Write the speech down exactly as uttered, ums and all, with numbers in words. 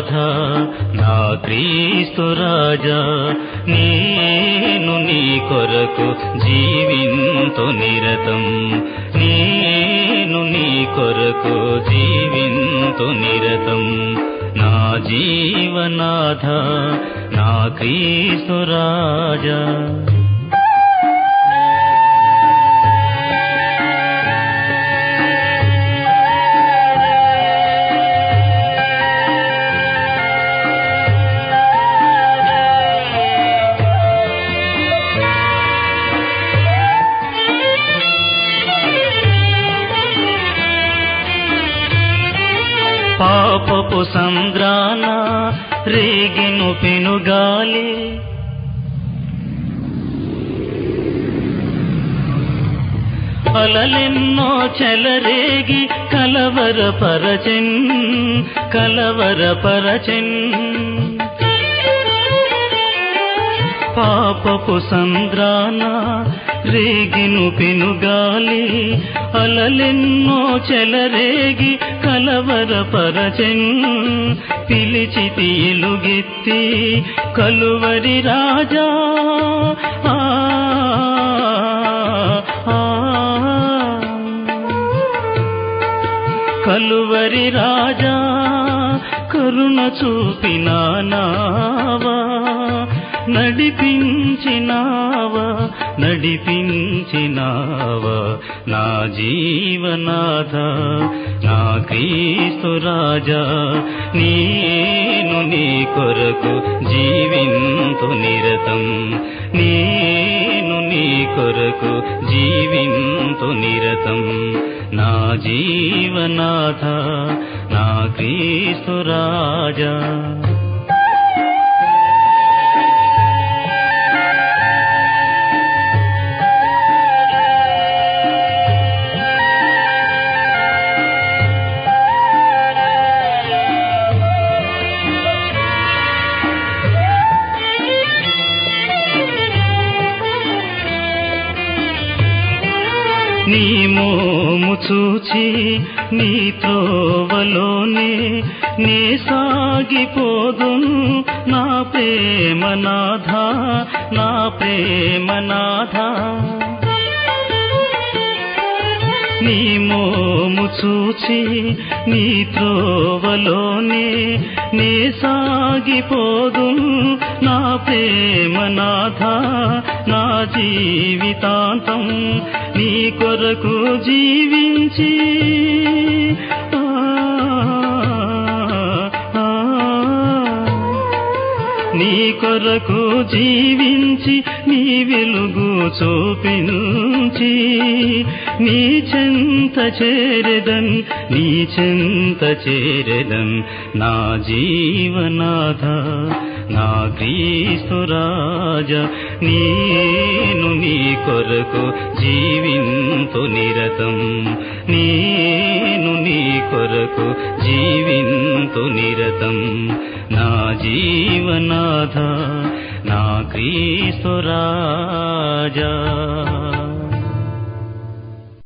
జీవనాథ నా క్రీస్తు రాజా నేను నీ కొరకు జీవింతు నిరతం నేను నీ కొరకు జీవింతు నిరతం నా జీవనాథ నా క్రీస్తు రాజా పాపపు సంద్రాన రేగిను పెనుగాలి అలలెన్నో చెలరేగి కలవరపరచెన్ కలవరపరచెన్ పాపపు సంద్రాన రేగిను పెనుగాలి అలలెన్నో చెలరేగి కలవరపరచెన్ పిలిచితి ఎలుగెత్తి కలువరి రాజా ఆ కలువరి రాజా కరుణ చూపినావా నడిపించినావా నడిపించినావా నా జీవనాథ నా క్రీస్తు రాజా నేను నీ కొరకు జీవింతు నిరతం నేను నీ కొరకు జీవింతు నిరతం నా జీవనాథ నా క్రీస్తు రాజా నీ మోము చూచి నీ త్రోవలోనే నే సాగిపోదును నా ప్రేమనాథ నా ప్రేమనాథ నీ మోము చూచి నీ త్రోవలోనే నే సాగిపోదును నా ప్రేమనాథ నా జీవితాంతం నీ కొరకు జీవించి నీ కొరకు జీవించి నీ వెలుగు చూపించి నీ చెంత చేరెదన్ నీ చెంత చేరెదన్ నా జీవనాథ నా క్రీస్తు రాజా నేను నీ కొరకు జీవింతు నిరతం నేను నీ కొరకు జీవింతు నిరతం నా జీవనాథ నా క్రీస్తు రాజా